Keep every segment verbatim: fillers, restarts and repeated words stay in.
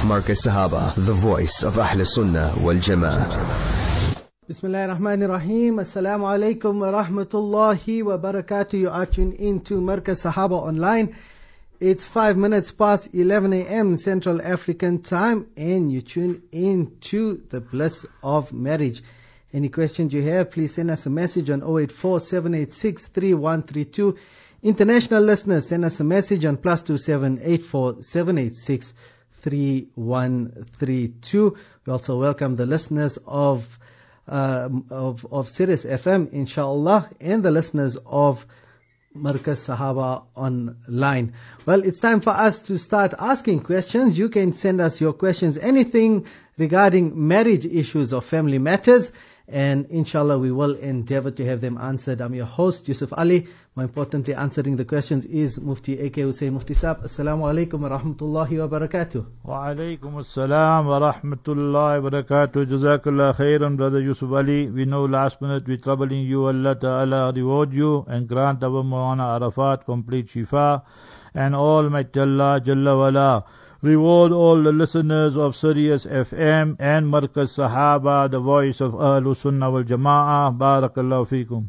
Markaz Sahaba, the voice of Ahl Sunnah wal Jama'ah. Bismillahir Rahmanir Rahim. Assalamu alaikum wa rahmatullahi wa barakatuh. You are tuned into Markaz Sahaba online. It's five minutes past eleven a.m. Central African time, and you tune in to the bliss of marriage. Any questions you have, please send us a message on zero eight four, seven eight six, three one three two. International listeners, send us a message on plus two seven eight four, seven eight six, three one three two. We also welcome the listeners of uh, of of Sirius F M, inshallah, and the listeners of Markaz Sahaba online. Well, it's time for us to start asking questions. You can send us your questions, anything regarding marriage issues or family matters, and inshallah we will endeavor to have them answered. I'm your host, Yusuf Ali. More importantly, answering the questions is Mufti A K Hussein Mufti Saab. Assalamu alaikum wa rahmatullahi wa barakatuh. Wa alaikum assalam wa rahmatullahi wa barakatuh. Jazakallah khairan, Brother Yusuf Ali. We know last minute we're troubling you. Allah Ta'ala reward you and grant our Maulana Arafat complete shifa. And Almighty Allah Jalla wala reward all the listeners of Sirius F M and Markaz Sahaba, the voice of Ahlus Sunnah wal Jama'ah. Barakallahu feekum.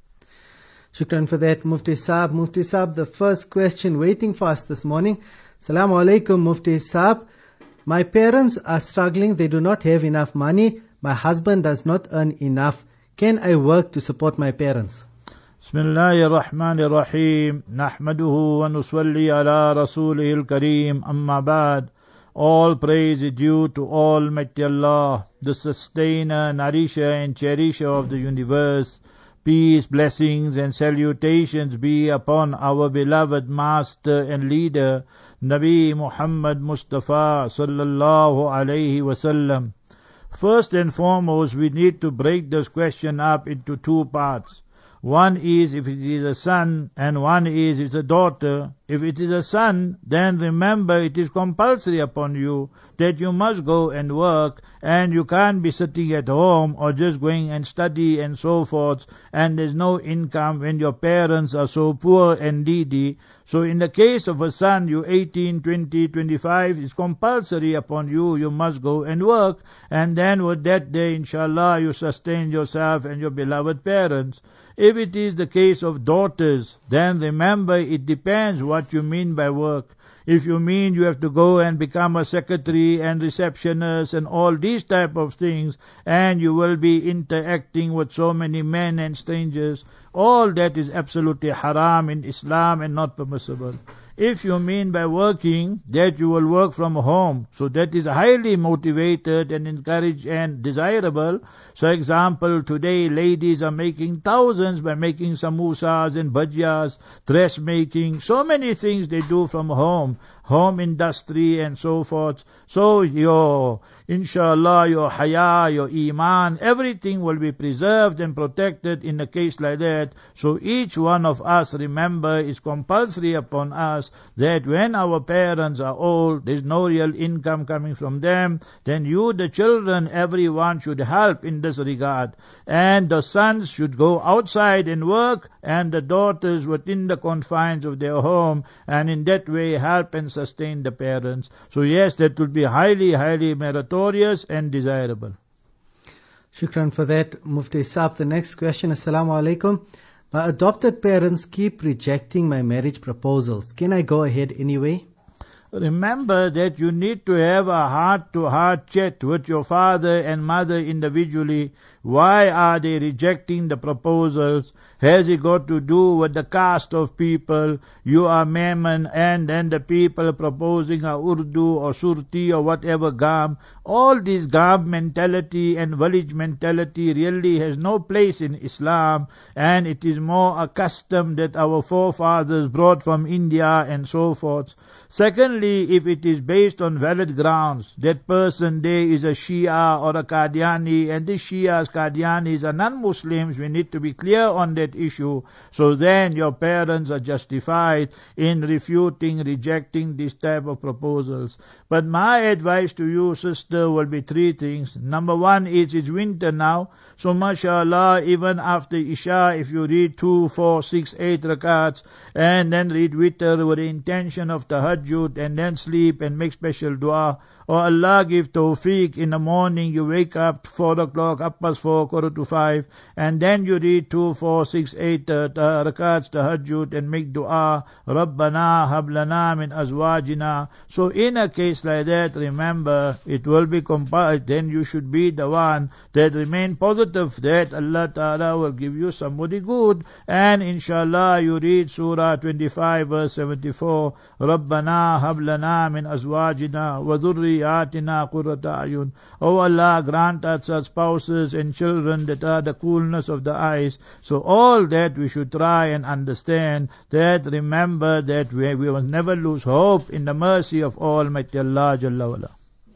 Shukran for that, Mufti Saab. Mufti Saab, the first question waiting for us this morning. Assalamu alaikum, Mufti Saab. My parents are struggling. They do not have enough money. My husband does not earn enough. Can I work to support my parents? Bismillahir Rahmanir Rahim. Nahmaduhu wa nusalli ala rasulihil kareem. Amma ba'd. All praise is due to Almighty Allah, the sustainer, nourisher and cherisher of the universe. Peace, blessings and salutations be upon our beloved master and leader, Nabi Muhammad Mustafa sallallahu alayhi wasallam. First and foremost, we need to break this question up into two parts. One is if it is a son, and one is it's a daughter. If it is a son, then remember it is compulsory upon you that you must go and work, and you can't be sitting at home or just going and study and so forth, and there's no income when your parents are so poor and needy. So in the case of a son, you eighteen, twenty, twenty-five, it's compulsory upon you, you must go and work, and then with that day, inshallah, you sustain yourself and your beloved parents. If it is the case of daughters, then remember it depends what you mean by work. If you mean you have to go and become a secretary and receptionist and all these type of things, and you will be interacting with so many men and strangers, all that is absolutely haram in Islam and not permissible. If you mean by working that you will work from home, so that is highly motivated and encouraged and desirable. So example, today ladies are making thousands by making samosas and bhajiyas, dressmaking, so many things they do from home, home industry and so forth. So your, inshallah, your haya, your iman, everything will be preserved and protected in a case like that. So each one of us, remember, is compulsory upon us that when our parents are old, there's no real income coming from them, then you, the children, everyone should help in this regard. And the sons should go outside and work, and the daughters within the confines of their home, and in that way help and sustain the parents. So yes, that would be highly, highly meritorious and desirable. Shukran for that, Mufti Saab. The next question, Assalamu alaikum. My adopted parents keep rejecting my marriage proposals. Can I go ahead anyway? Remember that you need to have a heart-to-heart chat with your father and mother individually. Why are they rejecting the proposals? Has it got to do with the caste of people? You are Memon, and then the people proposing are Urdu or Surti or whatever garb. All this garb mentality and village mentality really has no place in Islam, and it is more a custom that our forefathers brought from India and so forth. Secondly, if it is based on valid grounds, that person there is a Shia or a Qadiani, and the Shias, Qadianis are non-Muslims, we need to be clear on that issue. So then your parents are justified in refuting, rejecting this type of proposals. But my advice to you, sister, will be three things. Number one is it's winter now, so mashallah, even after Isha, if you read two, four, six, eight rakats, and then read witr with the intention of tahajjud and then sleep and make special dua. Or Allah give tawfiq, in the morning you wake up four o'clock, up past four, quarter to five, and then you read two, four, six, eight uh, ta- rakats, tahajjud, and make dua, Rabbana hablana min azwajina. So in a case like that, remember, it will be compiled, then you should be the one that remain positive that Allah Ta'ala will give you somebody good, and inshallah you read Surah twenty-five verse seventy-four, Rabbana hablana min azwajina wa dhurriyatina qurrata ayun. Oh Allah, grant us such spouses and children that are the coolness of the eyes. So all that we should try and understand, that remember that we, we must never lose hope in the mercy of Almighty Allah Jalla wala.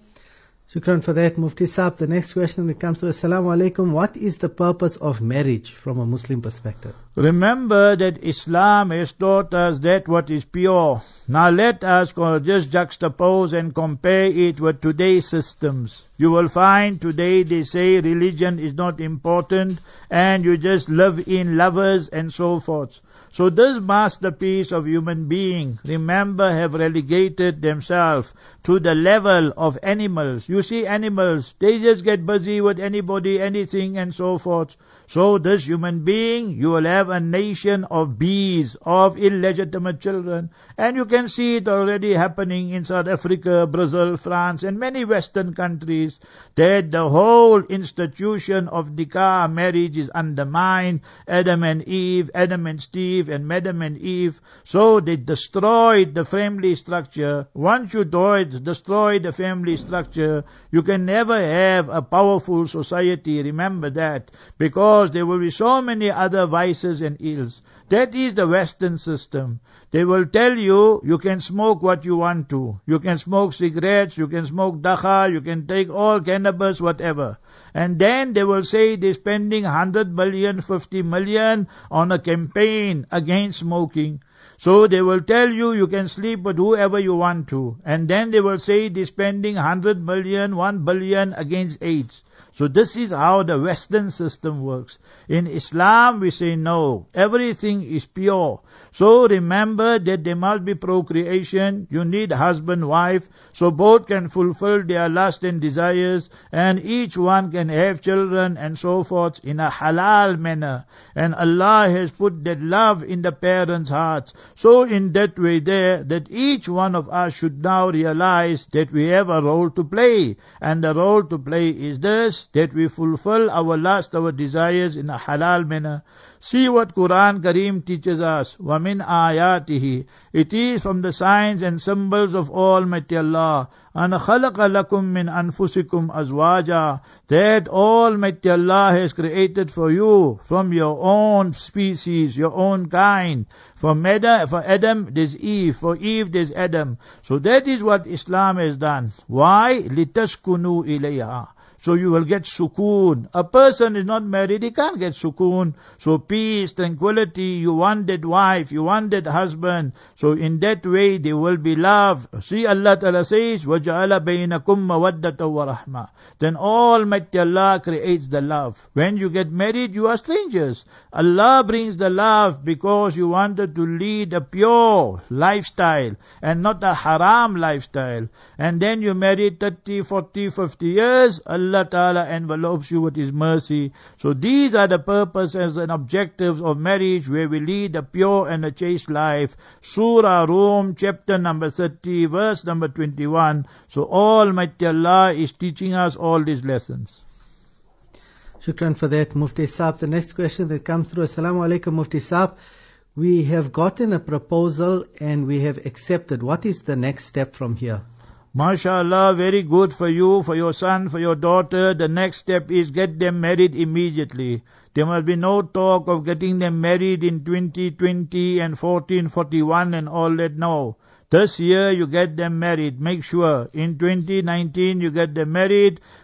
Shukran for that, Mufti Saab. The next question that comes to Assalamu alaikum. What is the purpose of marriage from a Muslim perspective? Remember that Islam has taught us that what is pure. Now let us just juxtapose and compare it with today's systems. You will find today they say religion is not important and you just live in lovers and so forth. So this masterpiece of human being, remember, have relegated themselves to the level of animals. You see animals, they just get busy with anybody, anything and so forth. So this human being, you will have a nation of bees, of illegitimate children. And you can see it already happening in South Africa, Brazil, France and many Western countries, that the whole institution of nikah, marriage, is undermined. Adam and Eve, Adam and Steve and Madam and Eve. So they destroyed the family structure. Once you destroy the family structure, you can never have a powerful society. Remember that. Because there will be so many other vices and ills. That is the Western system. They will tell you, you can smoke what you want to. You can smoke cigarettes, you can smoke dakha, you can take all cannabis, whatever. And then they will say they're spending one hundred million, fifty million on a campaign against smoking. So they will tell you, you can sleep with whoever you want to. And then they will say they're spending one hundred million, one billion against AIDS. So this is how the Western system works. In Islam we say no, everything is pure. So remember that there must be procreation, you need husband, wife, so both can fulfill their lust and desires, and each one can have children and so forth in a halal manner. And Allah has put that love in the parents' hearts. So in that way there, that each one of us should now realize that we have a role to play. And the role to play is this, that we fulfill our lust, our desires in a halal manner. See what Quran Kareem teaches us. وَمِنْ آيَاتِهِ. It is from the signs and symbols of Almighty Allah. أَنْ خَلَقَ لَكُم مِّنْ أَنفُسِكُمْ أَزْوَاجًا. That Almighty Allah has created for you from your own species, your own kind. For Adam, for Adam there's Eve, for Eve there's Adam. So that is what Islam has done. Why? لِتَسْكُنُوا إِلَيْهَا. So you will get sukoon. A person is not married, he can't get sukoon. So peace, tranquility, you want that wife, you want that husband. So in that way there will be love. See, Allah Ta'ala says, وَجَعَلَ بَيْنَكُمْ مَوَدَّةً وَرَحْمَةً. Then Almighty Allah creates the love. When you get married, you are strangers. Allah brings the love because you wanted to lead a pure lifestyle and not a haram lifestyle. And then you married thirty, forty, fifty years, Allah Allah Ta'ala envelopes you with His mercy. So these are the purposes and objectives of marriage, where we lead a pure and a chaste life. Surah Rum, chapter number thirty, verse number twenty-one. So Almighty Allah is teaching us all these lessons. Shukran for that, Mufti Saab. The next question that comes through. Assalamu alaikum, Mufti Saab. We have gotten a proposal and we have accepted. What is the next step from here? MashaAllah, very good for you, for your son, for your daughter. The next step is get them married immediately. There must be no talk of getting them married in twenty twenty and fourteen forty-one and all that. No. This year you get them married. Make sure in twenty nineteen you get them married.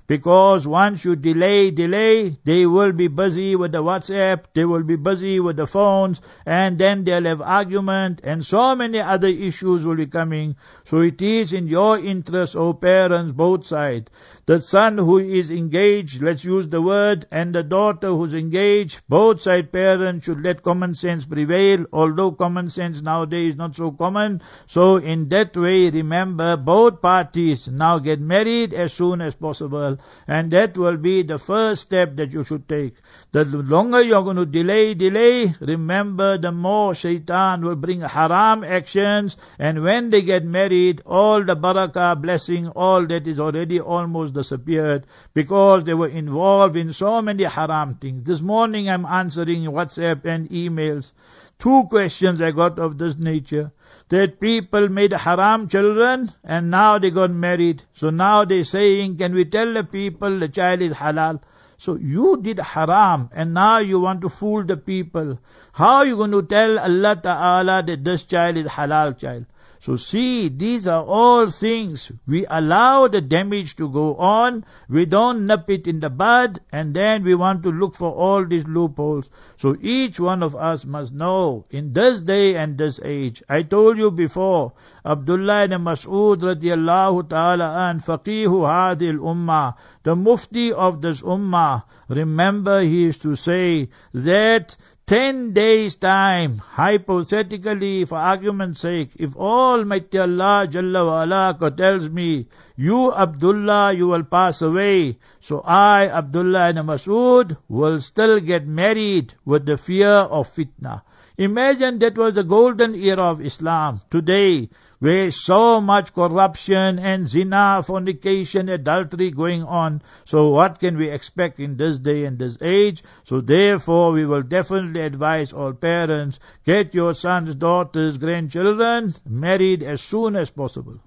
Because once you delay, delay, they will be busy with the WhatsApp, they will be busy with the phones, and then they'll have argument, and so many other issues will be coming. So it is in your interest, O parents, both sides. The son who is engaged, let's use the word, and the daughter who's engaged, both side parents should let common sense prevail, although common sense nowadays is not so common. So in that way, remember, both parties now get married as soon as possible, and that will be the first step that you should take. The longer you're going to delay, delay, remember, the more shaitan will bring haram actions, and when they get married, all the barakah, blessing, all that is already almost disappeared, because they were involved in so many haram things. This morning I'm answering WhatsApp and emails. Two questions I got of this nature. That people made haram children and now they got married. So now they're saying, can we tell the people the child is halal? So you did haram and now you want to fool the people. How are you going to tell Allah Ta'ala that this child is halal child? So see, these are all things. We allow the damage to go on. We don't nip it in the bud, and then we want to look for all these loopholes. So each one of us must know, in this day and this age, I told you before, Abdullah ibn Mas'ud radiallahu ta'ala an, faqihu hadhi al-ummah, the mufti of this ummah, remember he used to say that Ten days time, hypothetically, for argument's sake, if Almighty Allah Jalla wa Ala tells me, you Abdullah, you will pass away, so I, Abdullah ibn Mas'ud, will still get married with the fear of fitna. Imagine that was the golden era of Islam. Today, where so much corruption and zina, fornication, adultery going on. So what can we expect in this day and this age? So therefore we will definitely advise all parents, get your sons, daughters, grandchildren married as soon as possible.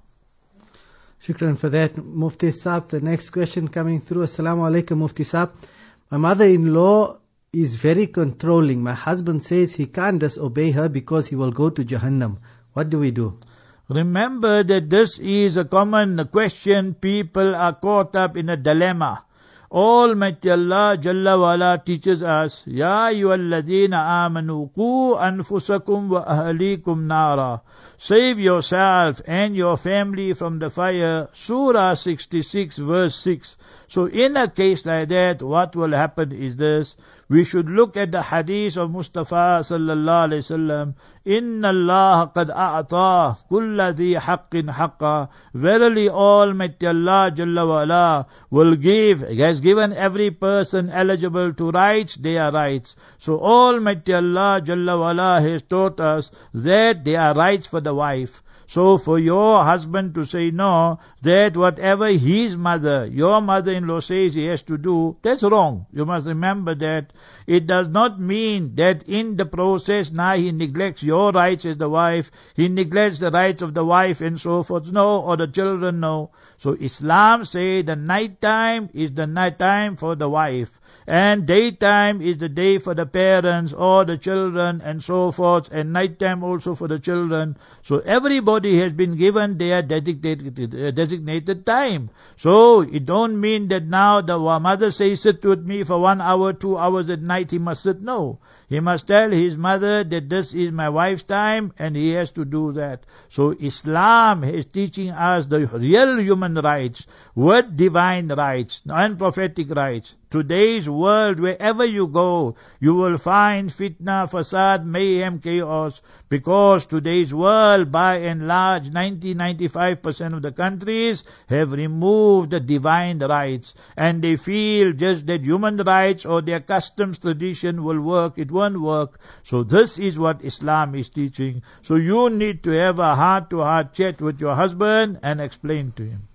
Shukran for that, Mufti Saab. The next question coming through. Assalamu alaikum, Mufti Saab. My mother-in-law is very controlling. My husband says he can't disobey her because he will go to Jahannam. What do we do? Remember that this is a common question. People are caught up in a dilemma. Almighty Allah Jalla wa Ala teaches us, Ya ayyuhalladhina amanu qu anfusakum wa ahlikum nara. Save yourself and your family from the fire. Surah sixty-six verse six. So in a case like that, what will happen is this. We should look at the hadith of Mustafa sallallahu alayhi wasallam. Inna Allah qad a'ta kulla dhi haqqin haqqa. Verily Almighty Allah Jalla wa Ala will give, has given every person eligible to rights, their rights. So Almighty Allah Jalla wa Ala has taught us that there are rights for the wife. So for your husband to say no, that whatever his mother, your mother-in-law says he has to do, that's wrong. You must remember that. It does not mean that in the process now he neglects your rights as the wife, he neglects the rights of the wife and so forth. No, or the children, no. So Islam says the night time is the night time for the wife. And daytime is the day for the parents or the children and so forth, and nighttime also for the children. So everybody has been given their designated, uh, designated time. So it don't mean that now the mother says sit with me for one hour, two hours at night, he must sit. No. He must tell his mother that this is my wife's time and he has to do that. So Islam is teaching us the real human rights with divine rights and prophetic rights. Today's world, wherever you go, you will find fitna, fasad, mayhem, chaos, because today's world, by and large, ninety to ninety-five percent of the countries have removed the divine rights, and they feel just that human rights or their customs, tradition will work. It won't work. So this is what Islam is teaching. So you need to have a heart-to-heart chat with your husband and explain to him.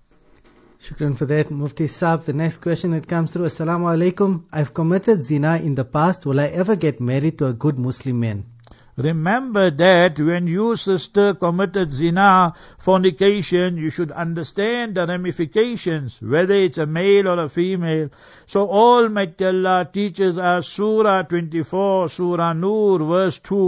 Shukran for that, Mufti Saab. The next question that comes through. Assalamu alaikum. I've committed zina in the past. Will I ever get married to a good Muslim man? Remember that when you, sister, committed zina, fornication, you should understand the ramifications, whether it's a male or a female. So Almighty Allah teaches us, Surah twenty-four, Surah Nur, verse two,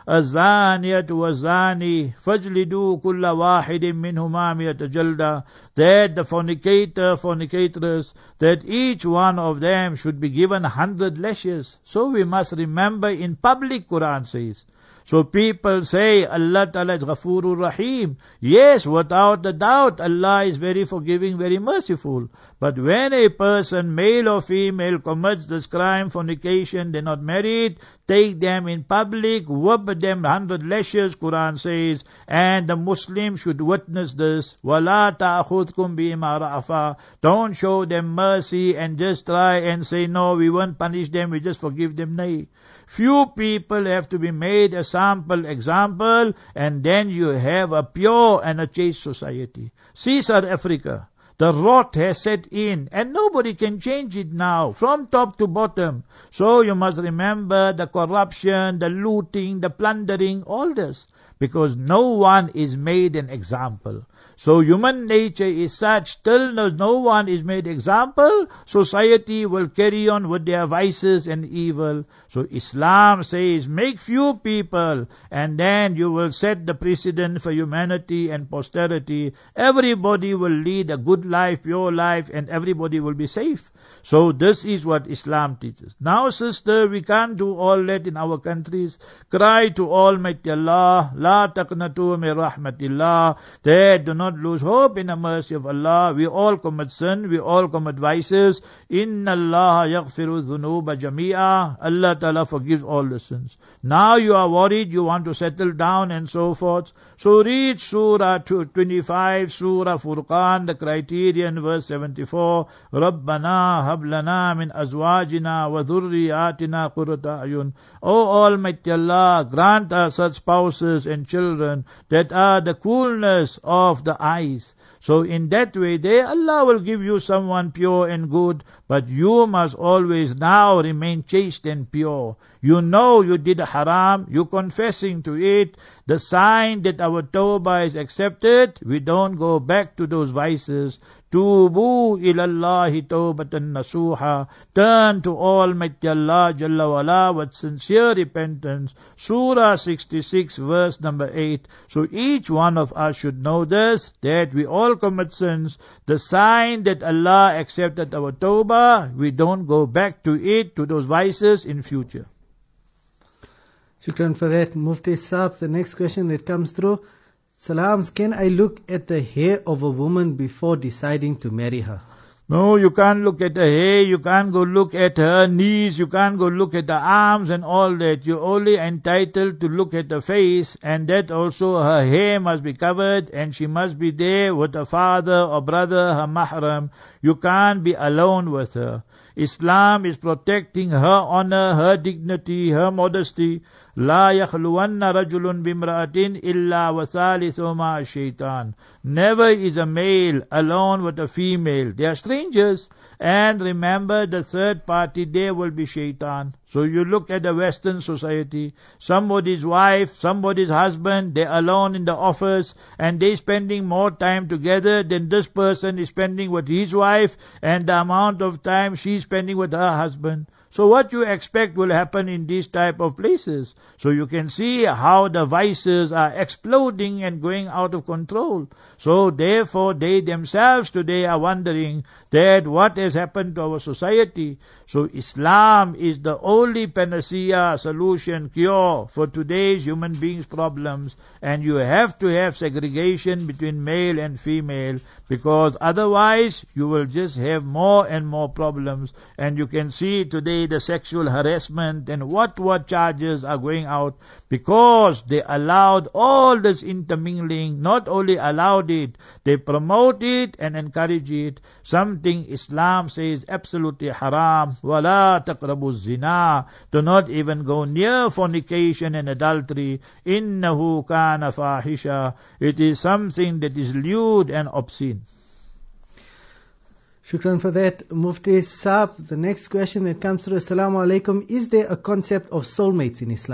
الزانية والزاني فاجلدوا كل واحد منهما مئة جلدة, that the fornicator, fornicatress, that each one of them should be given a hundred lashes. So we must remember in public, Quran says. So people say Allah Ta'ala is Ghafurur Rahim. Yes, without a doubt, Allah is very forgiving, very merciful. But when a person, male or female, commits this crime, fornication, they're not married, take them in public, whip them hundred lashes, Quran says, and the Muslim should witness this. وَلَا تَأْخُذْكُمْ بِمَا رَأَفَا. Don't show them mercy and just try and say, no, we won't punish them, we just forgive them. Nay. Few people have to be made a sample example, and then you have a pure and a chaste society. See South Africa. The rot has set in, and nobody can change it now, from top to bottom. So you must remember the corruption, the looting, the plundering, all this, because no one is made an example. So human nature is such, till no one is made example, society will carry on with their vices and evil. So Islam says, make few people, and then you will set the precedent for humanity and posterity. Everybody will lead a good life, pure life, and everybody will be safe. So this is what Islam teaches. Now, sister, we can't do all that in our countries. Cry to Almighty Allah, La taqnatu min rahmatillah, that do not lose hope in the mercy of Allah. We all commit sin, we all commit vices. Inna Allah yaghfiru dhunuba jami'a. Allah Ta'ala forgives all the sins. Now you are worried, you want to settle down and so forth. So read Surah twenty-five, Surah Furqan, the criterion, verse seventy-four. Rabbana hab lana min azwajina wa dhurriyatina qurrata ayun. O Almighty Allah, grant us such spouses and children that are the coolness of the eyes. So in that way, there Allah will give you someone pure and good, but you must always now remain chaste and pure. You know you did haram, you confessing to it. The sign that our tawbah is accepted, we don't go back to those vices. Tubu ilallahi tawbatan nasuha. Turn to Almighty Allah Jalla wala with sincere repentance. Surah sixty-six, verse number eight. So each one of us should know this, that we all commit sins. The sign that Allah accepted our tawbah, we don't go back to it, to those vices in future. Shukran for that, Mufti Saab. The next question that comes through. Salams, can I look at the hair of a woman before deciding to marry her? No, you can't look at her hair, you can't go look at her knees, you can't go look at her arms and all that. You're only entitled to look at her face, and that also her hair must be covered, and she must be there with her father or brother, her mahram. You can't be alone with her. Islam is protecting her honor, her dignity, her modesty. لا يخلون رجل بامرأة إلا وثالثهما الشيطان. Never is a male alone with a female. They are strangers. And remember, the third party there will be shaitan. So you look at the Western society, somebody's wife, somebody's husband, they're alone in the office, and they're spending more time together than this person is spending with his wife, and the amount of time she's spending with her husband. So what you expect will happen in these type of places? So you can see how the vices are exploding and going out of control. So therefore they themselves today are wondering that what has happened to our society. So Islam is the only panacea, solution, cure for today's human beings' problems. And you have to have segregation between male and female, because otherwise you will just have more and more problems. And you can see today the sexual harassment and what what charges are going out, because they allowed all this intermingling. Not only allowed it, they promote it and encourage it. Something Islam says absolutely haram. Wala taqrabu zina. Do not even go near fornication and adultery. Innahu kana fahisha. It is something that is lewd and obscene. Shukran for that, Mufti Saab. The next question that comes through, Assalamu alaikum. Is there a concept of soulmates in Islam?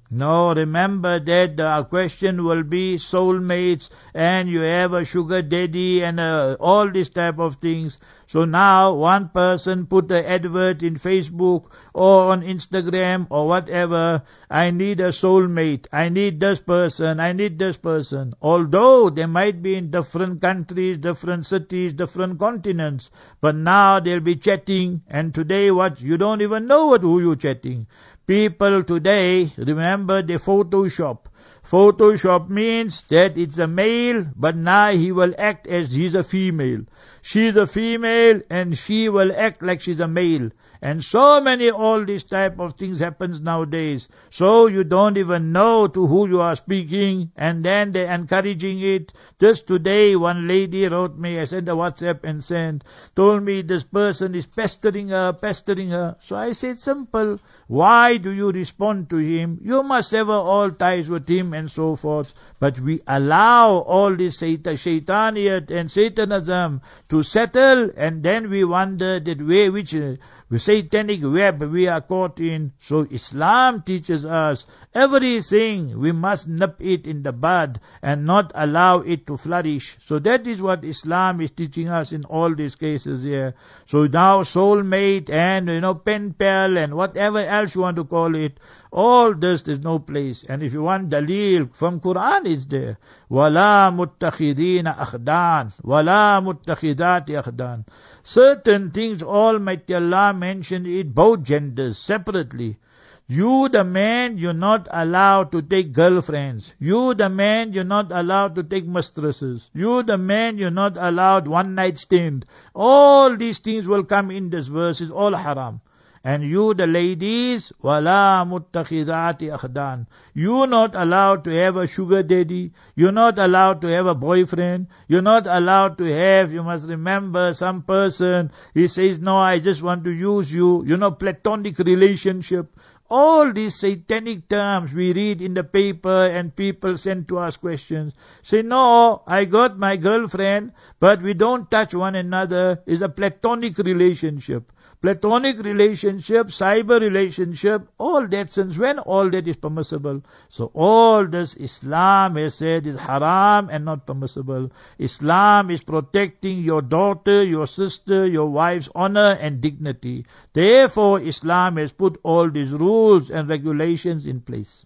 No, remember that the question will be soulmates and you have a sugar daddy and uh, all this type of things. So now one person put an advert in Facebook or on Instagram or whatever, I need a soulmate, I need this person, I need this person. Although they might be in different countries, different cities, different continents, but now they'll be chatting, and today what, you don't even know what who you're chatting. People today, remember, they Photoshop. Photoshop means that it's a male, but now he will act as he's a female. She's a female, and she will act like she's a male. And so many all these type of things happens nowadays. So you don't even know to who you are speaking, and then they're encouraging it. Just today, one lady wrote me, I sent a WhatsApp and sent, told me this person is pestering her, pestering her. So I said, simple, why do you respond to him? You must have all ties with him and so forth. But we allow all this shaitaniyat and satanism to settle, and then we wonder that way which uh, satanic web we are caught in. So Islam teaches us everything, we must nip it in the bud and not allow it to flourish. So that is what Islam is teaching us in all these cases here. So now soulmate and, you know, pen pal and whatever else you want to call it, all this is no place. And if you want dalil from Quran, it's there. وَلَا مُتَّخِذِينَ أَخْدَانِ وَلَا مُتَّخِذَاتِ أَخْدَانِ. Certain things Almighty Allah mentioned it, both genders, separately. You the man, you're not allowed to take girlfriends. You the man, you're not allowed to take mistresses. You the man, you're not allowed one night stand. All these things will come in this verse, is all haram. And you the ladies, wala muttakhidati akhdan. You're not allowed to have a sugar daddy. You're not allowed to have a boyfriend. You're not allowed to have, you must remember, some person, he says, no, I just want to use you. You know, platonic relationship. All these satanic terms we read in the paper and people send to us questions. Say, no, I got my girlfriend, but we don't touch one another. It's a platonic relationship. Platonic relationship, cyber relationship, all that, since when all that is permissible? So all this Islam has said is haram and not permissible. Islam is protecting your daughter, your sister, your wife's honor and dignity. Therefore Islam has put all these rules and regulations in place.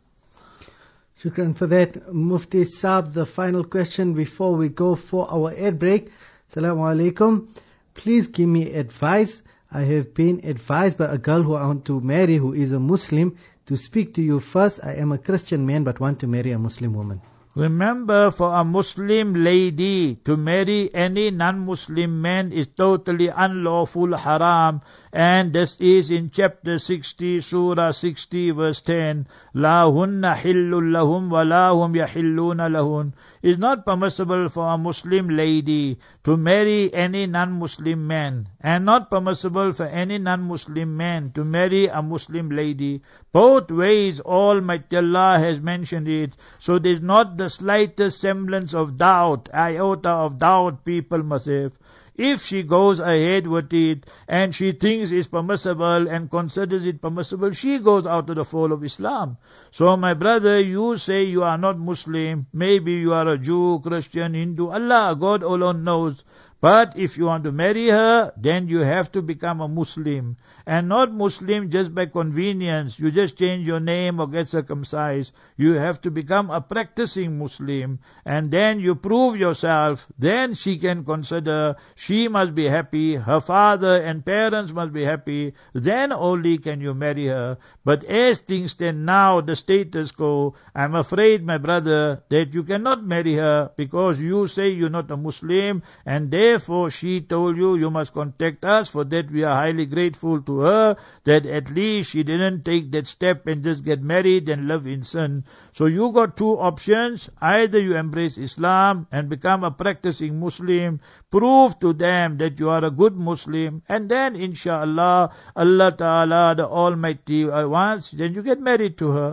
Shukran for that, Mufti Saab. The final question before we go for our ad break. Assalamu alaikum. Please give me advice. I have been advised by a girl who I want to marry who is a Muslim to speak to you first. I am a Christian man but want to marry a Muslim woman. Remember, for a Muslim lady to marry any non-Muslim man is totally unlawful, haram, and this is in chapter sixty, surah sixty, verse ten. La hunna hillun lahum wa la hum yahilluna lahun. It's not permissible for a Muslim lady to marry any non-Muslim man, and not permissible for any non-Muslim man to marry a Muslim lady. Both ways Almighty Allah has mentioned it, so there's not the slightest semblance of doubt, iota of doubt people must have. If she goes ahead with it and she thinks it's permissible and considers it permissible, she goes out of the fold of Islam. So my brother, you say you are not Muslim, maybe you are a Jew, Christian, Hindu, Allah, God alone knows. But if you want to marry her, then you have to become a Muslim. And not Muslim just by convenience. You just change your name or get circumcised. You have to become a practicing Muslim. And then you prove yourself. Then she can consider, she must be happy. Her father and parents must be happy. Then only can you marry her. But as things stand now, the status quo, I'm afraid, my brother, that you cannot marry her because you say you're not a Muslim, and therefore she told you, you must contact us. For that we are highly grateful to her, that at least she didn't take that step and just get married and live in sin. So you got two options. Either you embrace Islam and become a practicing Muslim, prove to them that you are a good Muslim, and then inshallah, Allah Ta'ala, the Almighty wants, then you get married to her.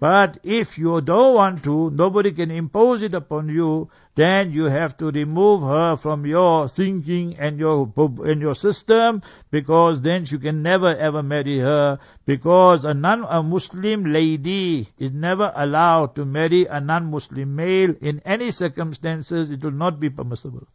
But if you don't want to, nobody can impose it upon you, then you have to remove her from your thinking and your and your system, because then you can never ever marry her, because a non a Muslim lady is never allowed to marry a non-Muslim male in any circumstances. It will not be permissible.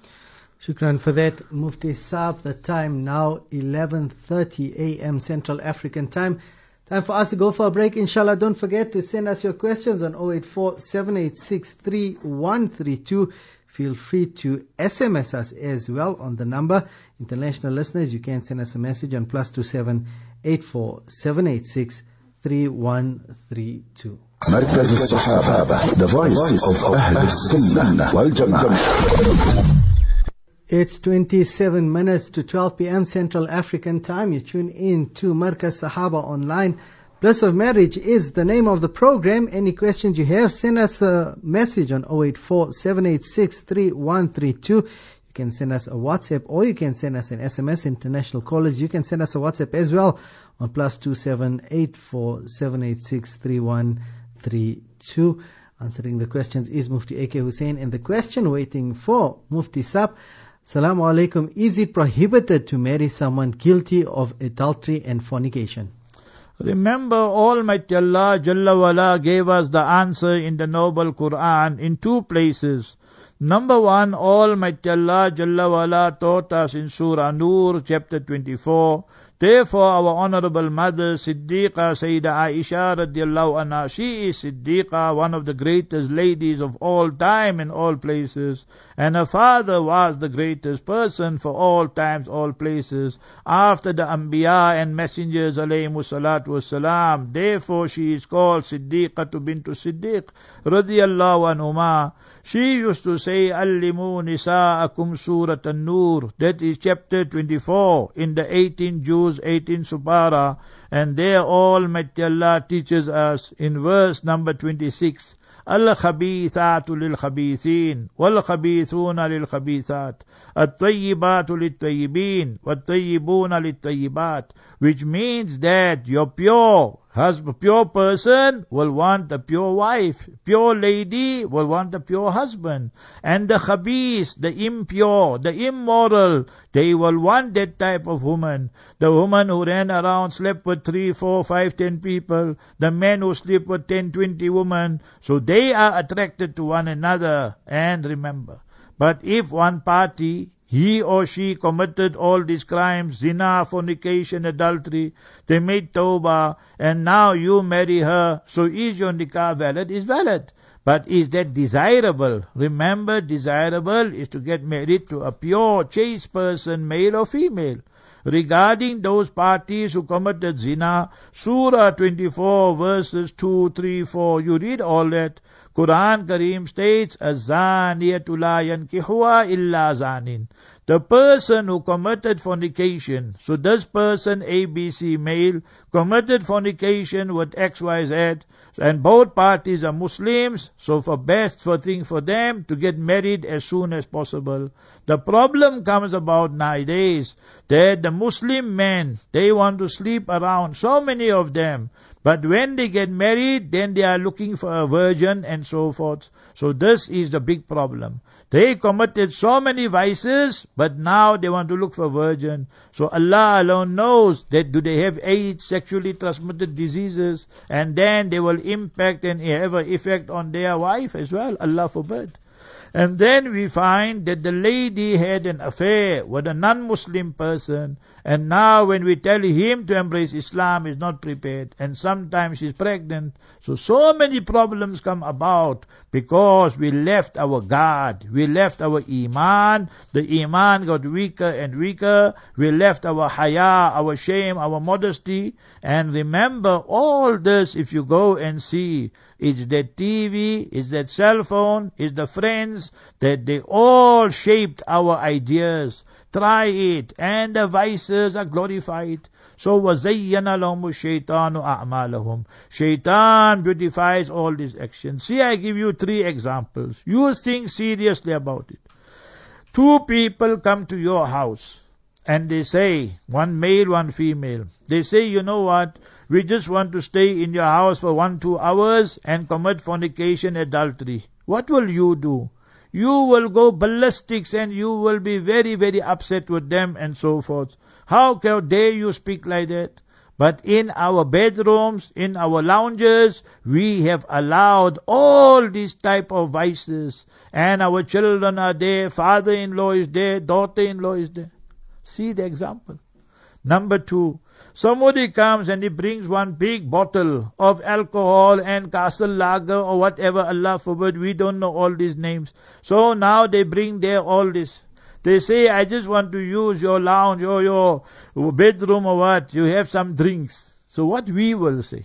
Shukran for that, Mufti Saab. The time now eleven thirty a m Central African Time. Time for us to go for a break, inshallah. Don't forget to send us your questions on zero eight four, seven eight six, three one three two. Feel free to S M S us as well on the number. International listeners, you can send us a message on plus two seven eight four, seven eight six, three one three two. مركز الصحابة, the voice of أهل السنة والجماعة. It's twenty-seven minutes to twelve p m Central African Time. You tune in to Markaz Sahaba Online. Bliss of Marriage is the name of the program. Any questions you have, send us a message on zero eight four, seven eight six, three one three two. You can send us a WhatsApp or you can send us an S M S. International callers, you can send us a WhatsApp as well on plus two seven eight four, seven eight six, three one three two. Answering the questions is Mufti A K Hussein, and the question waiting for Mufti Saab. Assalamu alaikum. Is it prohibited to marry someone guilty of adultery and fornication? Remember, Almighty Allah Jalla wala gave us the answer in the Noble Quran in two places. Number one, Almighty Allah Jalla wala taught us in Surah Nur, chapter twenty-four. Therefore, our honorable mother, Siddiqa Sayyida Aisha radiallahu anha, she is Siddiqa, one of the greatest ladies of all time and all places. And her father was the greatest person for all times, all places, after the Anbiya and Messengers alayhimu salatu wassalam. Therefore, she is called Siddiqatu bintu Siddiq radiallahu anhuma. She used to say, Allimu nisa'akum surat an-nur. That is chapter twenty-four in the eighteen Juz, eighteen Supara. And there Almighty Allah teaches us in verse number twenty-six. Al-khabithatu lil-khabithin, wal-khabithuna lil-khabithat, at-tayyibatu lit-tayyibin, wat-tayyibuna lit-tayyibat. Which means that your pure husband, pure person will want a pure wife, pure lady will want a pure husband, and the khabith, the impure, the immoral, they will want that type of woman. The woman who ran around, slept with three, four, five, ten people, the men who sleep with ten, twenty women, so they are attracted to one another. And remember, but if one party, he or she committed all these crimes, zina, fornication, adultery, they made tawbah, and now you marry her, so is your nikah valid? Is valid. But is that desirable? Remember, desirable is to get married to a pure, chaste person, male or female. Regarding those parties who committed zina, Surah twenty-four, verses two, three, four, you read all that. Quran Kareem states, Az-zaniyatu la yankihuha illa zanin. The person who committed fornication, so this person, A B C male, committed fornication with X Y Z, and both parties are Muslims, so for best for thing for them to get married as soon as possible. The problem comes about nowadays that the Muslim men, they want to sleep around, so many of them, but when they get married, then they are looking for a virgin and so forth. So this is the big problem. They committed so many vices, but now they want to look for a virgin. So Allah alone knows that do they have AIDS, sexually transmitted diseases, and then they will impact and have an effect on their wife as well. Allah forbid. And then we find that the lady had an affair with a non-Muslim person, and now when we tell him to embrace Islam, he's not prepared, and sometimes she's pregnant. So, so many problems come about because we left our guard, we left our iman, the iman got weaker and weaker, we left our haya, our shame, our modesty, and remember all this if you go and see. It's that T V, it's that cell phone, it's the friends, that they all shaped our ideas. Try it, and the vices are glorified. So, وَزَيَّنَ لَهُمُ الشَّيْطَانُ أَعْمَالَهُم. Shaitan beautifies all these actions. See, I give you three examples. You think seriously about it. Two people come to your house, and they say, one male, one female, they say, you know what, we just want to stay in your house for one, two hours and commit fornication, adultery. What will you do? You will go ballistics and you will be very, very upset with them and so forth. How dare you speak like that? But in our bedrooms, in our lounges, we have allowed all these type of vices. And our children are there, father-in-law is there, daughter-in-law is there. See the example. Number two, somebody comes and he brings one big bottle of alcohol and castle lager or whatever, Allah forbid, we don't know all these names. So now they bring there all this. They say, I just want to use your lounge or your bedroom or what, you have some drinks. So what we will say?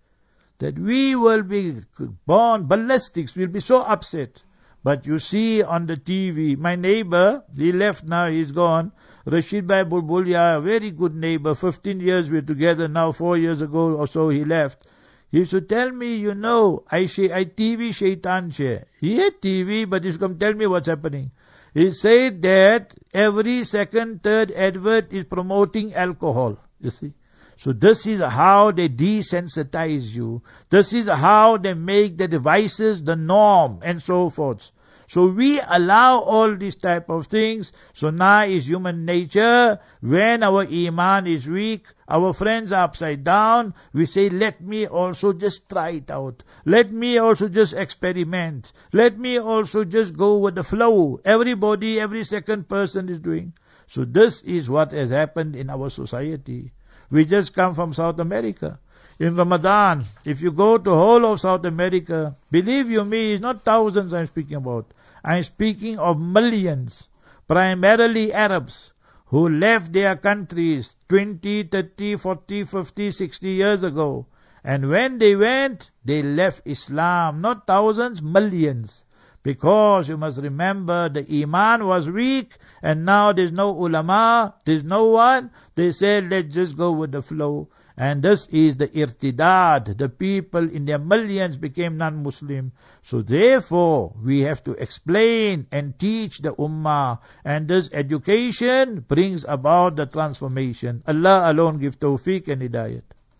That we will be born ballistics, we'll be so upset. But you see on the T V, my neighbor, he left now, he's gone, Rashid Bhai Bulbulia, a very good neighbor, fifteen years we're together now, four years ago or so he left. He used to tell me, you know, I, I T V shaitan che. He had T V, but he used to come tell me what's happening. He said that every second, third advert is promoting alcohol, you see. So this is how they desensitize you. This is how they make the devices the norm and so forth. So we allow all these type of things. So now is human nature. When our iman is weak, our friends are upside down, we say, let me also just try it out. Let me also just experiment. Let me also just go with the flow. Everybody, every second person is doing. So this is what has happened in our society. We just come from South America. In Ramadan, if you go to whole of South America, believe you me, it's not thousands I'm speaking about. I'm speaking of millions, primarily Arabs, who left their countries twenty, thirty, forty, fifty, sixty years ago. And when they went, they left Islam, not thousands, millions. Because you must remember the iman was weak and now there's no ulama, there's no one. They said, let's just go with the flow. And this is the irtidad. The people in their millions became non-Muslim. So therefore, we have to explain and teach the ummah. And this education brings about the transformation. Allah alone give tawfiq and hidayat.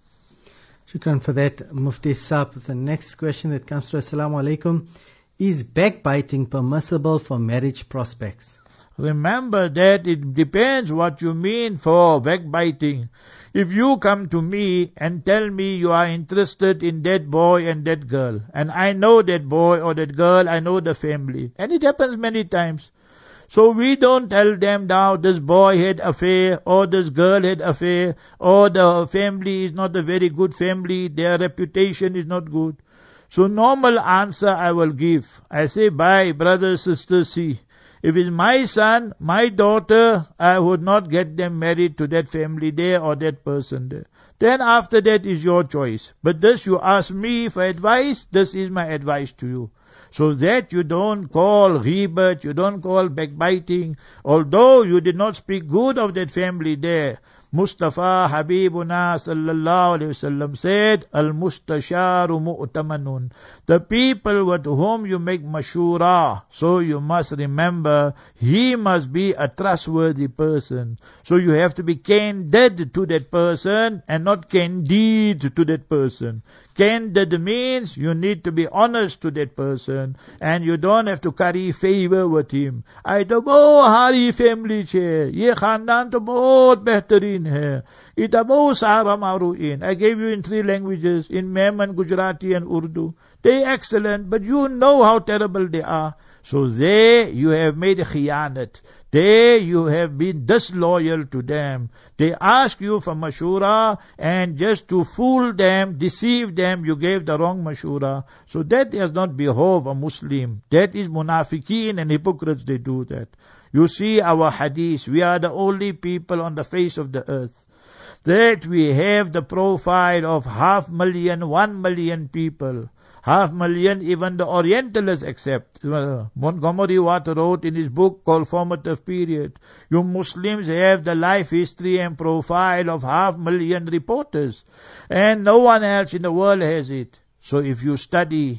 Shukran for that, Mufti Saab. The next question that comes to Assalamu alaikum. Is backbiting permissible for marriage prospects? Remember that it depends what you mean for backbiting. If you come to me and tell me you are interested in that boy and that girl, and I know that boy or that girl, I know the family, and it happens many times. So we don't tell them now this boy had affair or this girl had affair or the family is not a very good family, their reputation is not good. So normal answer I will give. I say, bye, brother, sister, see. If it's my son, my daughter, I would not get them married to that family there or that person there. Then after that is your choice. But this you ask me for advice, this is my advice to you. So that you don't call ghibat, you don't call backbiting. Although you did not speak good of that family there, Mustafa Habibuna sallallahu alayhi wasallam said, Al-mustasharu mu'tamanun. The people with whom you make mashura, so you must remember, he must be a trustworthy person. So you have to be candid to that person and not candid to that person. Candid means you need to be honest to that person and you don't have to carry favor with him. I to bahut hari family che, ye khandan to bahut behtareen hai. Ita bahut sara maruin. I gave you in three languages, in Mehman, Gujarati and Urdu. They excellent, but you know how terrible they are. So there you have made a khiyanat. There you have been disloyal to them. They ask you for mashura and just to fool them, deceive them, you gave the wrong mashura. So that does not behove a Muslim. That is munafiqeen and hypocrites, they do that. You see our hadith, we are the only people on the face of the earth that we have the profile of half million, one million people. Half million, even the Orientalists accept. Uh, Montgomery Watt wrote in his book called Formative Period. You Muslims have the life history and profile of half million reporters. And no one else in the world has it. So if you study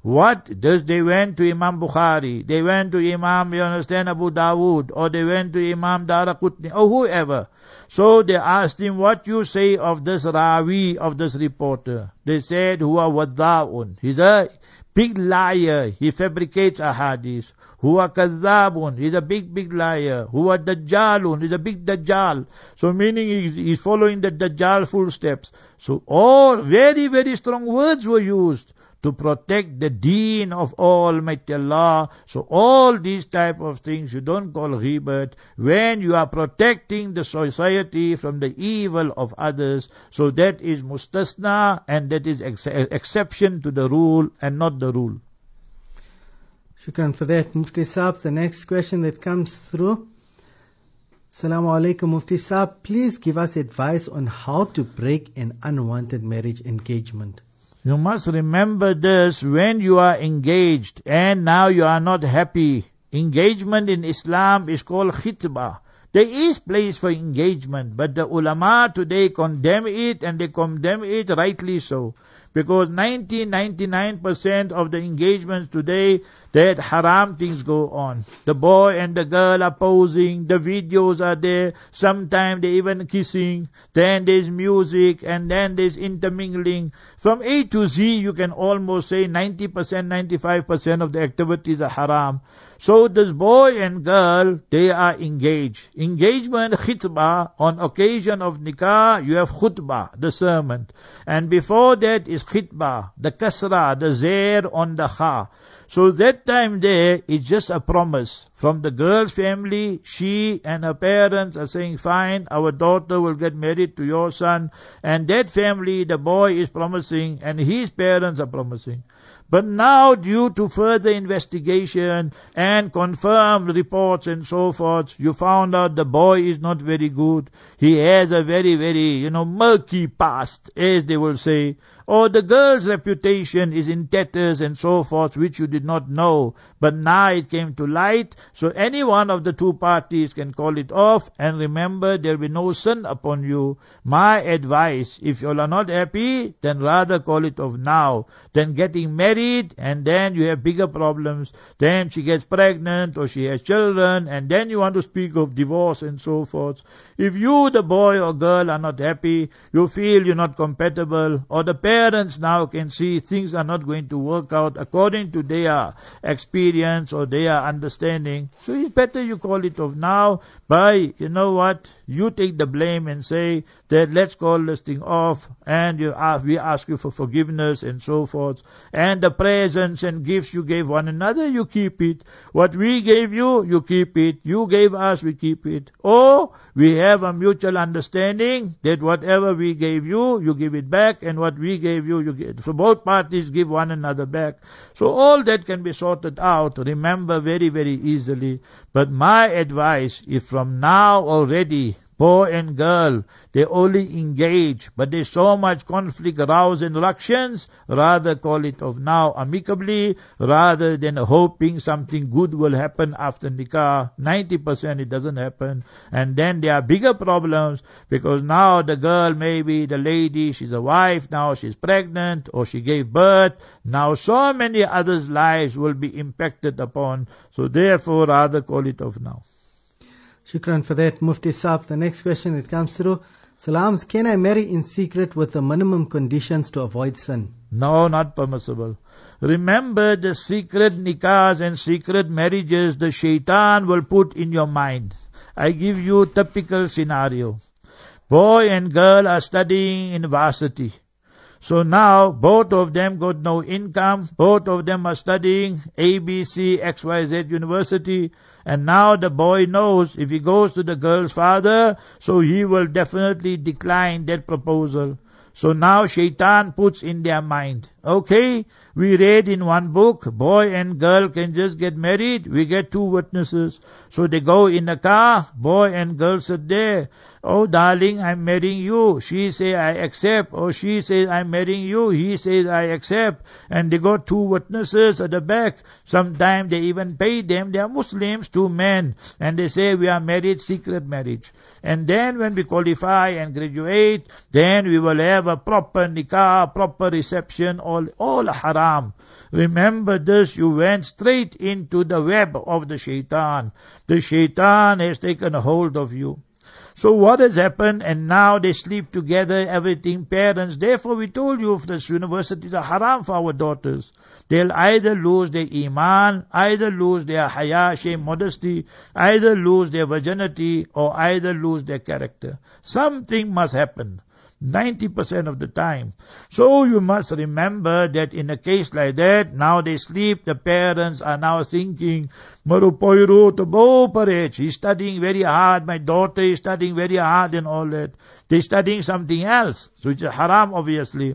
What does they went to Imam Bukhari, they went to Imam, you understand, Abu Dawood, or they went to Imam Daraqutni, or whoever. So they asked him, what you say of this Rawi, of this reporter? They said, Huwa wadda'un. He's a big liar. He fabricates ahadith. Huwa kadhabun. He's a big, big liar. Huwa dajjalun. He's a big dajjal. So meaning he's, he's following the dajjal footsteps. So all very, very strong words were used to protect the deen of Almighty Allah. So all these type of things you don't call ghibat when you are protecting the society from the evil of others. So that is mustasna, and that is ex- exception to the rule and not the rule. Shukran for that, Mufti Saab. The next question that comes through. Assalamu alaikum, Mufti Saab. Please give us advice on how to break an unwanted marriage engagement. You must remember this when you are engaged and now you are not happy. Engagement in Islam is called khitbah. There is place for engagement, but the ulama today condemn it, and they condemn it rightly so. Because ninety, ninety-nine percent of the engagements today, that haram things go on. The boy and the girl are posing, the videos are there, sometimes they even kissing, then there's music, and then there's intermingling. From A to Z, you can almost say ninety percent, ninety-five percent of the activities are haram. So this boy and girl, they are engaged. Engagement, khitbah, on occasion of nikah, you have khutbah, the sermon. And before that is khitbah, the kasra, the zair on the kha. So that time there is just a promise from the girl's family. She and her parents are saying, fine, our daughter will get married to your son. And that family, the boy is promising, and his parents are promising. But now, due to further investigation and confirmed reports and so forth, you found out the boy is not very good. He has a very, very, you know, murky past, as they will say. Or the girl's reputation is in tatters and so forth, which you did not know. But now it came to light. So any one of the two parties can call it off. And remember, there will be no sin upon you. My advice, if you all are not happy, then rather call it off now than getting married, and then you have bigger problems. Then she gets pregnant or she has children, and then you want to speak of divorce and so forth. If you, the boy or girl, are not happy, you feel you're not compatible, or the parents now can see things are not going to work out according to their experience or their understanding, so it's better you call it off now by, you know what, you take the blame and say that let's call this thing off, and you ask, we ask you for forgiveness and so forth. And the presents and gifts you gave one another, you keep it. What we gave you, you keep it. You gave us, we keep it. Or we have a mutual understanding that whatever we gave you, you give it back, and what we gave you, you give. So both parties give one another back. So all that can be sorted out, remember, very, very easily. But my advice is from now already, boy and girl, they only engage, but there's so much conflict, rows and ructions, rather call it off now amicably, rather than hoping something good will happen after nikah. ninety percent it doesn't happen, and then there are bigger problems, because now the girl, maybe the lady, she's a wife, now she's pregnant, or she gave birth, now so many others' lives will be impacted upon, so therefore rather call it off now. Shukran for that, Mufti Saab. The next question that comes through. Salams, can I marry in secret with the minimum conditions to avoid sin? No, not permissible. Remember, the secret nikahs and secret marriages, the shaitan will put in your mind. I give you a typical scenario. Boy and girl are studying in varsity. So now, both of them got no income, both of them are studying A B C X Y Z university, and now the boy knows if he goes to the girl's father, so he will definitely decline that proposal. So now shaitan puts in their mind, okay, we read in one book, boy and girl can just get married, we get two witnesses. So they go in a car, boy and girl sit there, Oh darling, I'm marrying you. She say, I accept. Or she says, I'm marrying you. He says, I accept. And they got two witnesses at the back. Sometimes they even pay them. They are Muslims, two men. And they say, we are married, secret marriage. And then when we qualify and graduate, then we will have a proper nikah, proper reception, all, all haram. Remember this, you went straight into the web of the shaitan. The shaitan has taken a hold of you. So what has happened? And now they sleep together, everything, parents. Therefore we told you, if this universities are haram for our daughters. They'll either lose their iman, either lose their haya, shame, modesty, either lose their virginity, or either lose their character. Something must happen. ninety percent of the time. So you must remember that in a case like that, now they sleep, the parents are now thinking, Maru Poiru to bo parech, he's studying very hard, my daughter is studying very hard and all that. They're studying something else, so it's haram obviously.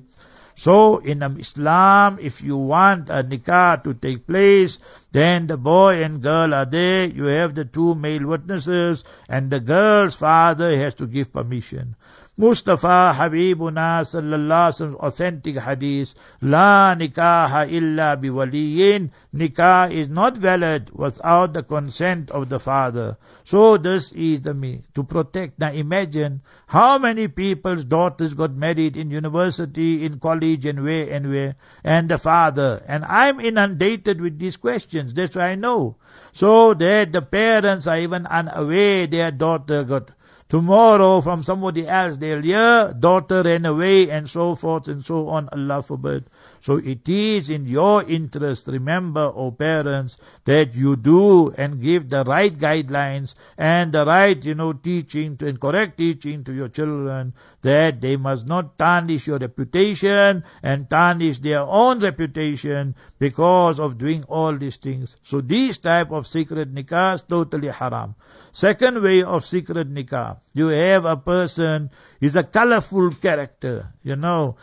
So in Islam, if you want a nikah to take place, then the boy and girl are there, you have the two male witnesses, and the girl's father has to give permission. Mustafa Habibuna sallallahu alaihi wasallam authentic hadith, La nikaha illa biwaliyin, nikah is not valid without the consent of the father. So this is the me to protect. Now imagine how many people's daughters got married in university, in college and where and where, and the father. And I'm inundated with these questions, that's why I know. So that the parents are even unaware their daughter got tomorrow from somebody else, they'll hear, daughter ran away, and so forth and so on, Allah forbid. So it is in your interest, remember, O parents, that you do and give the right guidelines and the right, you know, teaching to, and correct teaching to your children, that they must not tarnish your reputation and tarnish their own reputation because of doing all these things. So these type of secret nikahs, totally haram. Second way of secret nikah, you have a person, he's a colorful character, you know.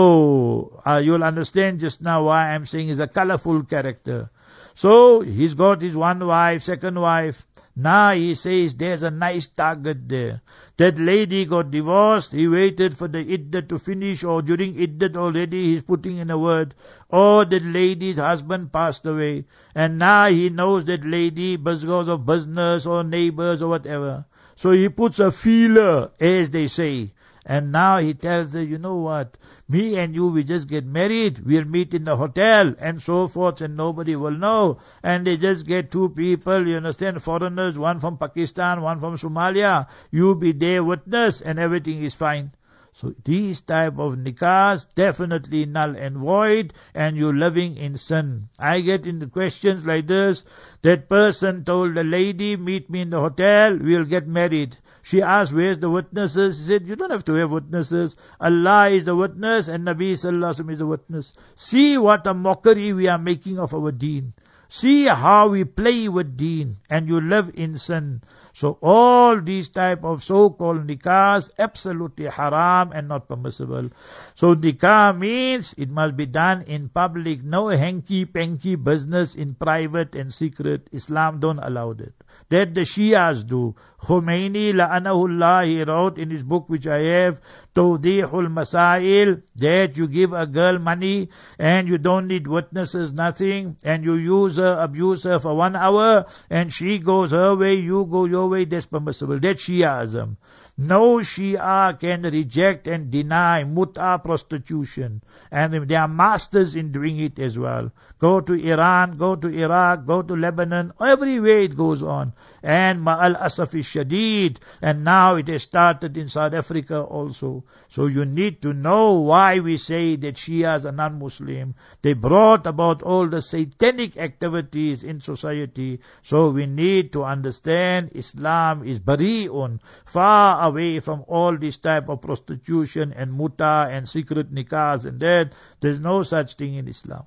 So uh, you'll understand just now why I'm saying he's a colorful character. So he's got his one wife, second wife. Now he says there's a nice target there. That lady got divorced, he waited for the iddat to finish, or during iddat already he's putting in a word, or that lady's husband passed away, and now he knows that lady because of business or neighbors or whatever. So he puts a feeler, as they say. And now he tells her, you know what, me and you, we just get married, we'll meet in the hotel, and so forth, and nobody will know. And they just get two people, you understand, foreigners, one from Pakistan, one from Somalia. You be their witness, and everything is fine. So these type of nikahs, definitely null and void, and you're living in sin. I get into questions like this, that person told the lady, meet me in the hotel, we'll get married. She asked, where's the witnesses? He said, you don't have to have witnesses. Allah is a witness and Nabi Sallallahu Alaihi Wasallam is a witness. See what a mockery we are making of our deen. See how we play with deen, and you live in sin. So all these type of so-called nikahs, absolutely haram and not permissible. So nikah means it must be done in public. No hanky-panky business in private and secret. Islam don't allow that. That the Shias do. Khomeini la'anahullah, he wrote in his book which I have, Tawdihul Masail, that you give a girl money and you don't need witnesses, nothing, and you use her, abuse her for one hour, and she goes her way, you go your way, that's permissible. That's Shiaism. No Shia can reject and deny mut'a, prostitution. And they are masters in doing it as well. Go to Iran, go to Iraq, go to Lebanon, everywhere it goes on. And ma'al asafi shadid. And now it has started in South Africa also. So you need to know why we say that Shias are non-Muslim. They brought about all the satanic activities in society. So we need to understand Islam is bari'un, far away from all this type of prostitution and muta and secret nikahs and that. There's no such thing in Islam.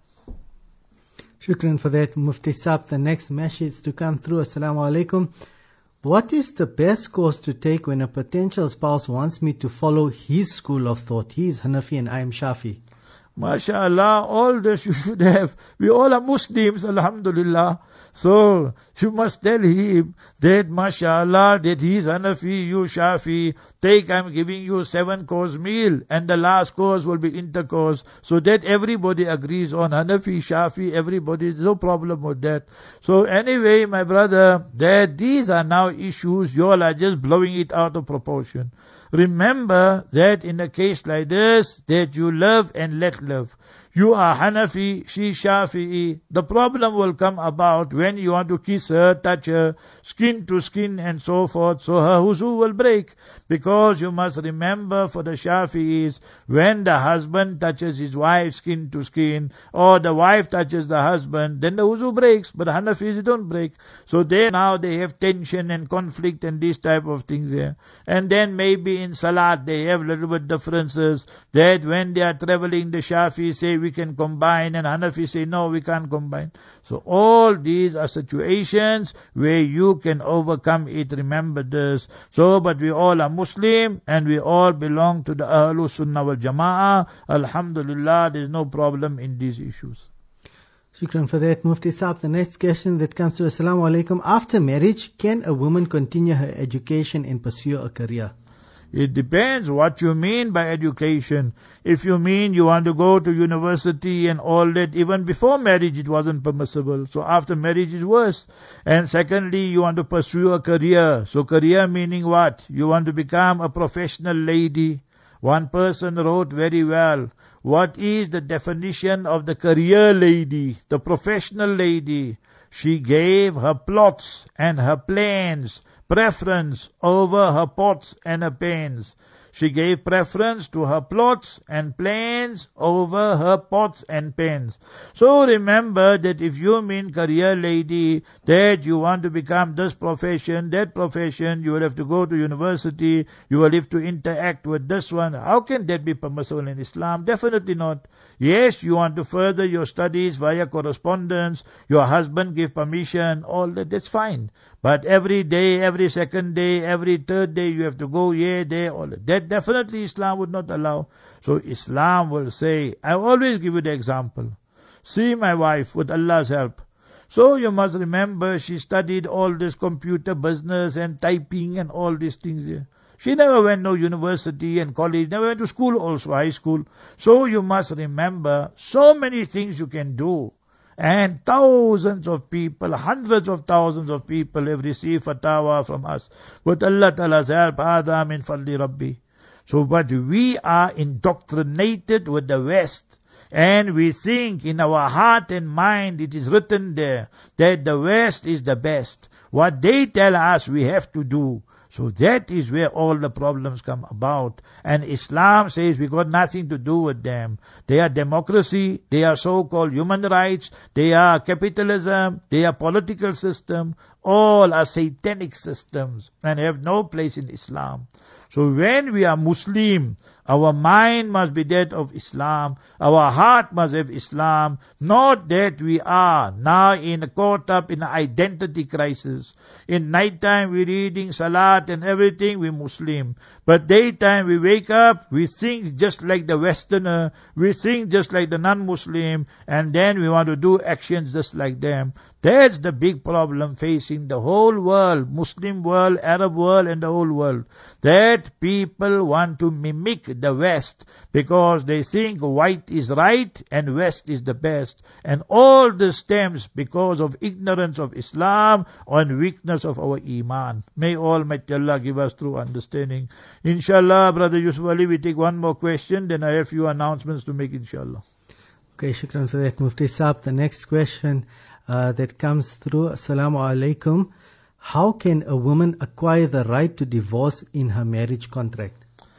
Shukran for that, Mufti Saab. The next message to come through. Assalamu alaikum. What is the best course to take when a potential spouse wants me to follow his school of thought? He is Hanafi and I am Shafi. MashaAllah, all this you should have. We all are Muslims, alhamdulillah. So, you must tell him that, MashaAllah, that he is Hanafi, you Shafi. Take, I'm giving you seven course meal, and the last course will be intercourse. So that everybody agrees on Hanafi, Shafi, everybody, there's no problem with that. So anyway, my brother, that these are now issues, you all are just blowing it out of proportion. Remember that in a case like this, that you love and let love. You are Hanafi, she Shafi'i. The problem will come about when you want to kiss her, touch her, skin to skin and so forth. So her huzu will break. Because you must remember for the Shafi'is, when the husband touches his wife skin to skin, or the wife touches the husband, then the huzu breaks. But Hanafis don't break. So they now they have tension and conflict and these type of things there. And then maybe in Salat they have little bit differences. That when they are traveling, the Shafi'is say we can combine, and Hanafi say no, we can't combine. So all these are situations where you can overcome it. Remember this. So, but we all are Muslim, and we all belong to the Ahlul Sunnah wal Jama'ah. Alhamdulillah, there is no problem in these issues. Shukran for that, Mufti Saab. The next question that comes to Assalamu alaikum. After marriage, can a woman continue her education and pursue a career? It depends what you mean by education. If you mean you want to go to university and all that, even before marriage it wasn't permissible. So after marriage is worse. And secondly, you want to pursue a career. So career meaning what? You want to become a professional lady. One person wrote very well, what is the definition of the career lady, the professional lady? She gave her plots and her plans preference over her pots and her pans. She gave preference to her plots and plans over her pots and pans. So remember that if you mean career lady, that you want to become this profession, that profession, you will have to go to university, you will have to interact with this one. How can that be permissible in Islam? Definitely not. Yes, you want to further your studies via correspondence, your husband give permission, all that, that's fine. But every day, every second day, every third day, you have to go here, there, all that. That definitely Islam would not allow. So Islam will say, I always give you the example. See my wife, with Allah's help. So you must remember, she studied all this computer business and typing and all these things here. She never went no university and college, never went to school also, high school. So you must remember, so many things you can do. And thousands of people, hundreds of thousands of people have received fatwa from us. With Allah Ta'ala's help, Hada min fadli Rabbi. So but we are indoctrinated with the West. And we think in our heart and mind, it is written there, that the West is the best. What they tell us we have to do. So that is where all the problems come about. And Islam says we got nothing to do with them. They are democracy, they are so-called human rights, they are capitalism, they are political system. All are satanic systems and have no place in Islam. So when we are Muslim, our mind must be that of Islam. Our heart must have Islam. Not that we are now in caught up in an identity crisis. In night time we reading Salat and everything, we Muslim. But daytime we wake up, we think just like the Westerner, we think just like the non-Muslim, and then we want to do actions just like them. That's the big problem facing the whole world, Muslim world, Arab world and the whole world. That people want to mimic the West because they think white is right and West is the best. And all this stems because of ignorance of Islam and weakness of our Iman. May Almighty Allah give us true understanding. Inshallah, Brother Yusuf Ali, we take one more question, then I have few announcements to make, inshallah. Okay, shukran for that, Mufti Saab. The next question uh, that comes through, Assalamu alaikum. How can a woman acquire the right to divorce in her marriage contract?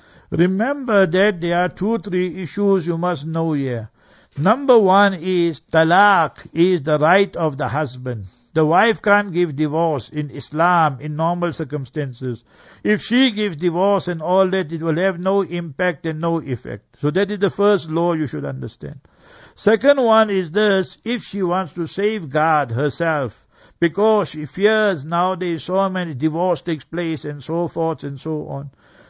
Remember that there are two, three issues you must know here. Number one is, talaq is the right of the husband. The wife can't give divorce in Islam in normal circumstances. If she gives divorce and all that, it will have no impact and no effect. So that is the first law you should understand. Second one is this, if she wants to safeguard herself, because she fears nowadays so many divorce takes place and so forth and so on.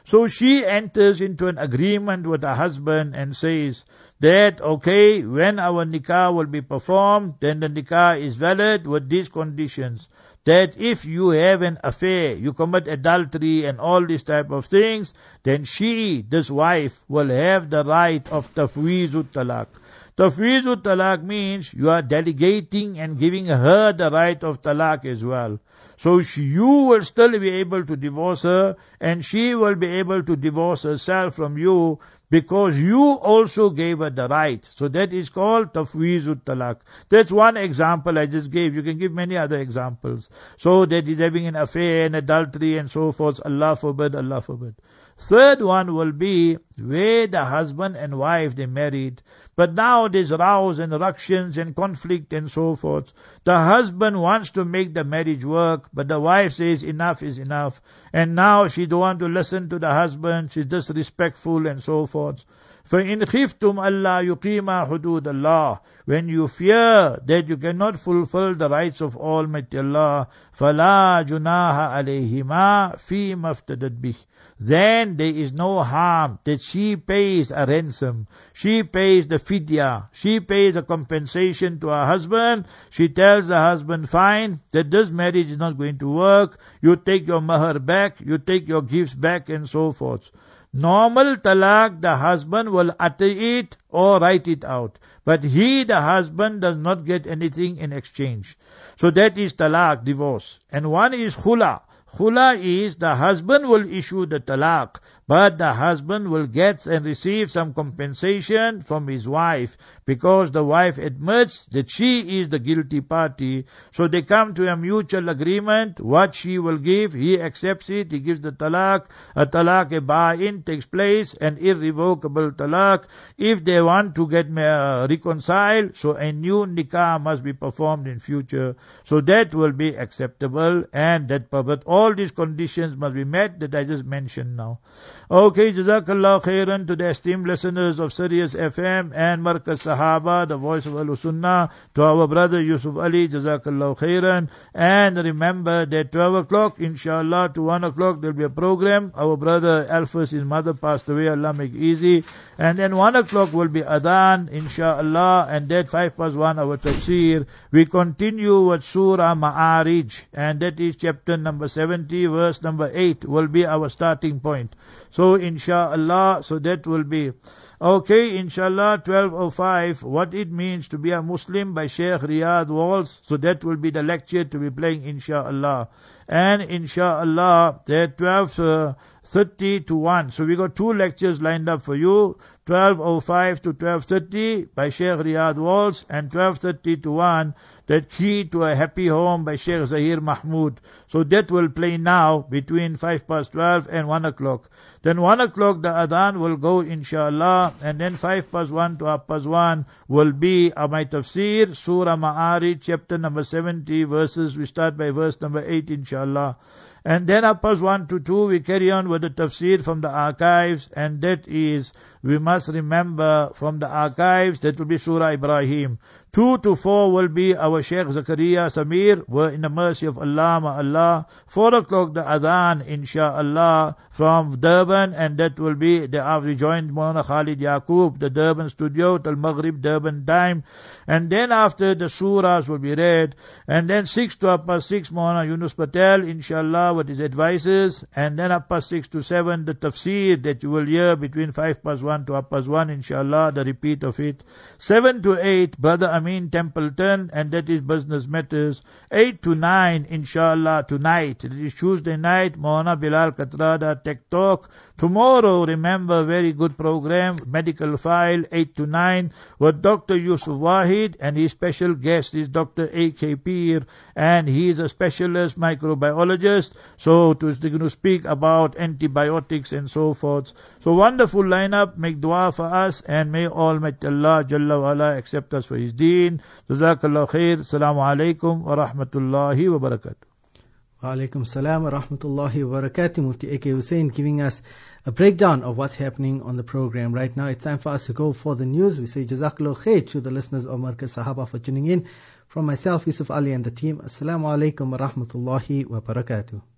So she enters into an agreement with her husband and says that, okay, when our nikah will be performed, then the nikah is valid with these conditions. That if you have an affair, you commit adultery and all these type of things, then she, this wife, will have the right of tafweezut talaq. Tafweezut talaq means you are delegating and giving her the right of talaq as well. So she, you will still be able to divorce her, and she will be able to divorce herself from you, because you also gave her the right. So that is called tafweezut talaq. That's one example I just gave. You can give many other examples. So that is having an affair and adultery and so forth. Allah forbid, Allah forbid. Third one will be where the husband and wife, they married, but now there's rows and ructions and conflict and so forth. The husband wants to make the marriage work, but the wife says enough is enough. And now she don't want to listen to the husband, she's disrespectful and so forth. فَإِنْ خِفْتُمْ أَلَّا يُقِيمَا حُدُودَ اللَّهِ, when you fear that you cannot fulfill the rights of Almighty Allah, فَلَا جُنَاهَ عَلَيْهِمَا فِي مَفْتَدَتْ بِهِ, then there is no harm that she pays a ransom, she pays the fidya, she pays a compensation to her husband. She tells the husband, fine, that this marriage is not going to work, you take your mahar back, you take your gifts back and so forth. Normal talaq, the husband will utter it or write it out. But he, the husband, does not get anything in exchange. So that is talaq, divorce. And one is khula. Khula is the husband will issue the talaq, but the husband will get and receive some compensation from his wife, because the wife admits that she is the guilty party. So they come to a mutual agreement, what she will give, he accepts it, he gives the talaq, a talaq a ba'in takes place, an irrevocable talaq. If they want to get uh, reconciled, so a new nikah must be performed in future. So that will be acceptable, and that but all All these conditions must be met that I just mentioned now. Okay, Jazakallah khairan to the esteemed listeners of Sirius F M and Markaz Sahaba, the voice of Ahlus Sunnah, to our brother Yusuf Ali, Jazakallah khairan. And remember that twelve o'clock, inshallah, to one o'clock there will be a program. Our brother Alphas, his mother passed away, Allah make easy. And then one o'clock will be Adhan, inshallah, and that five past one our tafsir. We continue with Surah Ma'arij, and that is chapter number seventy, verse number eight will be our starting point. So insha'Allah, so that will be okay, insha'Allah, twelve oh five, what it means to be a Muslim by Sheikh Riyad Walls. So that will be the lecture to be playing, insha'Allah. And insha'Allah, that twelve thirty to one. So we got two lectures lined up for you, twelve oh five to twelve thirty by Sheikh Riyad Walls, and twelve thirty to one, that Key to a Happy Home by Sheikh Zahir Mahmood. So that will play now between five past twelve and one o'clock. Then one o'clock the Adhan will go, inshallah, and then five past one to half past one will be uh, my tafsir, Surah Ma'arij, chapter number seventy, verses, we start by verse number eight, inshallah. And then up past one to two, we carry on with the tafsir from the archives, and that is, we must remember from the archives, that will be Surah Ibrahim. Two to four will be our Sheikh Zakaria Samir, we're in the mercy of Allah, ma'Allah. Four o'clock the Adhan, insha'Allah, from Durban, and that will be, they have rejoined Mawlana Khalid Yaqub, the Durban studio, till Maghrib, Durban time. And then after the surahs will be read, and then six to up past six, Mawlana Yunus Patel, inshallah, with his advices, and then up past six to seven, the tafsir that you will hear between five past one to up past one, inshallah, the repeat of it. Seven to eight, Brother Amin Templeton, and that is business matters. Eight to nine, inshallah, tonight, it is Tuesday night, Mawlana Bilal Katrada, Tech Talk. Tomorrow, remember, very good program, Medical File, eight to nine, with Doctor Yusuf Wahid, and his special guest is Doctor A K Peer, and he is a specialist microbiologist, so to, to speak about antibiotics and so forth. So wonderful lineup, make dua for us, and may Almighty Allah Jalla wa Ala accept us for His deen. Jazakallah khair, Assalamu alaikum wa rahmatullahi wa barakatuh. Wa alaikum salam wa rahmatullahi wa barakatuh. Mufti A K Hussain giving us a breakdown of what's happening on the program. Right now it's time for us to go for the news. We say Jazakallah khair to the listeners of Markaz Sahaba for tuning in. From myself, Yusuf Ali, and the team, Assalamu alaikum wa rahmatullahi wa barakatuh.